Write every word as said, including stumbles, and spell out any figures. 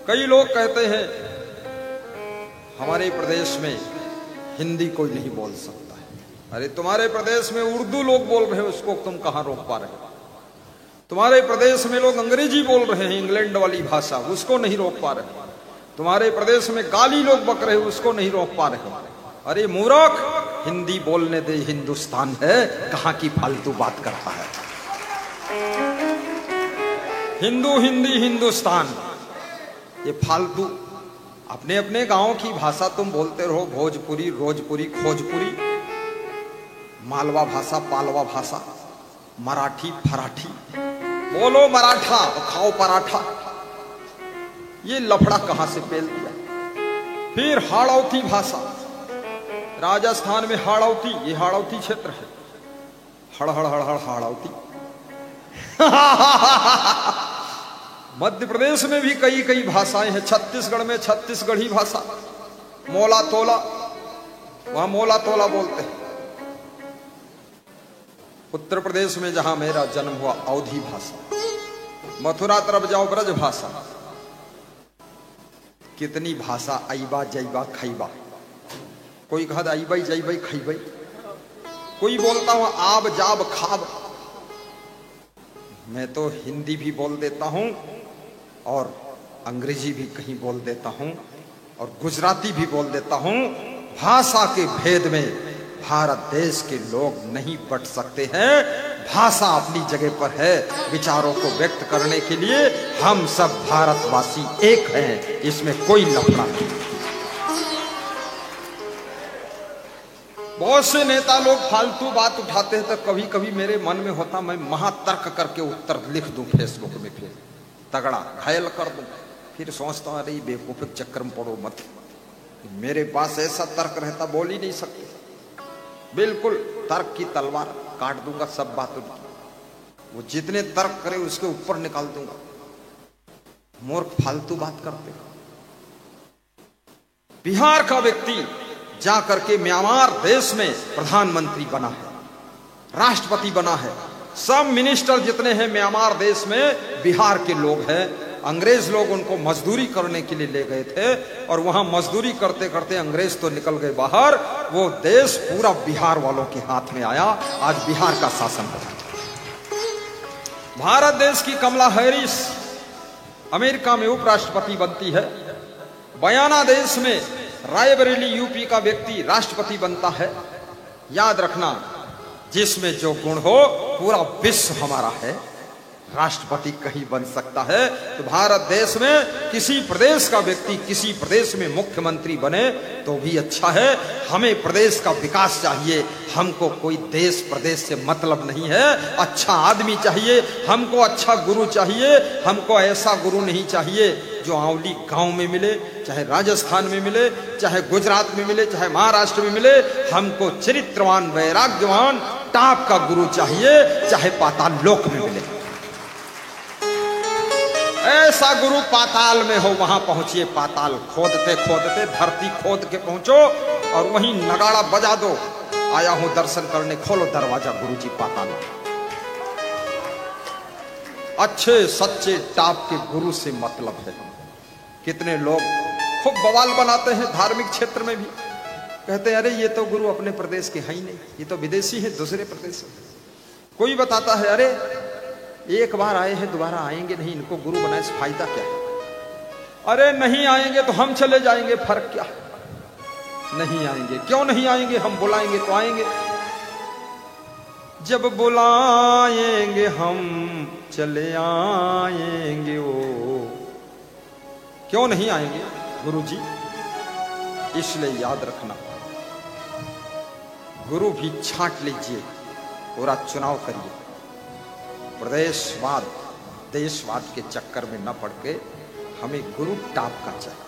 कई लोग कहते हैं हमारे प्रदेश में हिंदी कोई नहीं बोल सकता है। अरे तुम्हारे प्रदेश में उर्दू लोग बोल रहे हो, उसको तुम कहां रोक पा रहे हो? तुम्हारे प्रदेश में लोग अंग्रेजी बोल रहे हैं, इंग्लैंड वाली भाषा, उसको नहीं रोक पा रहे। तुम्हारे प्रदेश में गाली लोग बक रहे हो, उसको नहीं रोक पा रहे हो। अरे मूर्ख, हिंदी बोलने दे, हिंदुस्तान है, कहां की फालतू बात करता है? हिंदू हिंदी हिंदुस्तान, ये फालतू अपने अपने गांव की भाषा तुम बोलते रहो, भोजपुरी, रोजपुरी, खोजपुरी, मालवा भाषा, पालवा भाषा, मराठी, फराठी, बोलो मराठा खाओ पराठा। ये लफड़ा कहां से पेल दिया? फिर हाड़ौती भाषा, राजस्थान में हाड़ौती, ये हाड़ौती क्षेत्र है, हड़ हड़ हड़ हड़ हाड़ौती। मध्य प्रदेश में भी कई कई भाषाएं हैं, छत्तीसगढ़ में छत्तीसगढ़ी भाषा, मोला तोला, वहां मोला तोला बोलते हैं। उत्तर प्रदेश में जहां मेरा जन्म हुआ, अवधी भाषा, मथुरा तरफ जाओ ब्रज भाषा। कितनी भाषा, आईबा जईबा खईबा, कोई कहा आईबाई जईबाई खईबाई, कोई बोलता हूं आब जाब खाब। मैं तो हिंदी भी बोल देता हूं और अंग्रेजी भी कहीं बोल देता हूं और गुजराती भी बोल देता हूं। भाषा के भेद में भारत देश के लोग नहीं बट सकते हैं। भाषा अपनी जगह पर है, विचारों को व्यक्त करने के लिए हम सब भारतवासी एक हैं, इसमें कोई लफड़ा नहीं। बहुत से नेता लोग फालतू बात उठाते हैं तो कभी कभी मेरे मन में होता मैं महातर्क करके उत्तर लिख दूं फेसबुक में, फिर तगड़ा घायल कर दूं। फिर सोचता हूं अरे बेवकूफ के चक्कर में पड़ो मत, मेरे पास ऐसा तर्क रहता बोल ही नहीं सकते। बिल्कुल तर्क की तलवार काट दूंगा सब बातों की, वो जितने तर्क करे उसके ऊपर निकाल दूंगा। मूर्ख फालतू बात करते। बिहार का व्यक्ति जाकर के म्यांमार देश में प्रधानमंत्री बना है, राष्ट्रपति बना है। सब मिनिस्टर जितने हैं म्यांमार देश में बिहार के लोग हैं। अंग्रेज लोग उनको मजदूरी करने के लिए ले गए थे और वहां मजदूरी करते करते अंग्रेज तो निकल गए बाहर, वो देश पूरा बिहार वालों के हाथ में आया। आज बिहार का शासन हो रहा है। भारत देश की कमला हैरिस अमेरिका में उपराष्ट्रपति बनती है। बयाना देश में रायबरेली यूपी का व्यक्ति राष्ट्रपति बनता है। याद रखना, जिसमें जो गुण हो पूरा विश्व हमारा है, राष्ट्रपति कहीं बन सकता है। तो भारत देश में किसी प्रदेश का व्यक्ति किसी प्रदेश में मुख्यमंत्री बने तो भी अच्छा है। हमें प्रदेश का विकास चाहिए, हमको कोई देश प्रदेश से मतलब नहीं है। अच्छा आदमी चाहिए हमको, अच्छा गुरु चाहिए हमको। ऐसा गुरु नहीं चाहिए जो आंवली गांव में मिले, चाहे राजस्थान में मिले, चाहे गुजरात में मिले, चाहे महाराष्ट्र में मिले। हमको चरित्रवान, वैराग्यवान, टाप का गुरु चाहिए, चाहे पाताल लोक में मिले। ऐसा गुरु पाताल में हो, वहां पहुंचिए। पाताल खोदते खोदते धरती खोद के पहुंचो और वहीं नगाड़ा बजा दो, आया हूं दर्शन करने, खोलो दरवाजा गुरुजी पाताल। अच्छे सच्चे टाप के गुरु से मतलब है। कितने लोग खूब बवाल बनाते हैं धार्मिक क्षेत्र में भी, कहते हैं अरे ये तो गुरु अपने प्रदेश के हैं ही नहीं, ये तो विदेशी है, दूसरे प्रदेश से। कोई बताता है अरे एक बार आए हैं दोबारा आएंगे नहीं, इनको गुरु बनाए से फायदा क्या है? अरे नहीं आएंगे तो हम चले जाएंगे, फर्क क्या? नहीं आएंगे, क्यों नहीं आएंगे? हम बुलाएंगे तो आएंगे। जब बुलाएंगे हम चले आएंगे, वो क्यों नहीं आएंगे गुरुजी? इसलिए याद रखना, गुरु भी छांट लीजिए, पूरा चुनाव करिए। प्रदेशवाद देशवाद के चक्कर में न पड़ के हमें गुरु टाप का चाहिए।